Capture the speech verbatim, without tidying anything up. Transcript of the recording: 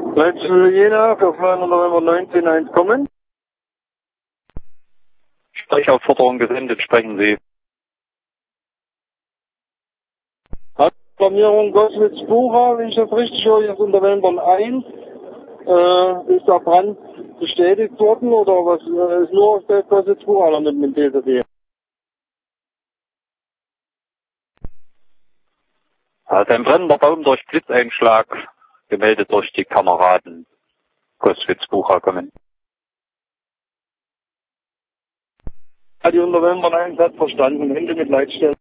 Leitstelle Jena für zwei November neunzehn eins kommen. Sprechaufforderung gesendet, sprechen Sie. Alarmierung Gosswitz-Bucher, wenn ich das richtig höre, jetzt unter November eins. Äh, ist der Brand bestätigt worden oder was äh, ist nur auf der Gosswitz-Bucher mit dem D S D? Also ein brennender Baum durch Blitzeinschlag, gemeldet durch die Kameraden. Gosswitz-Bucher kommen. Die unter November eins hat verstanden, Ende mit Leitstelle.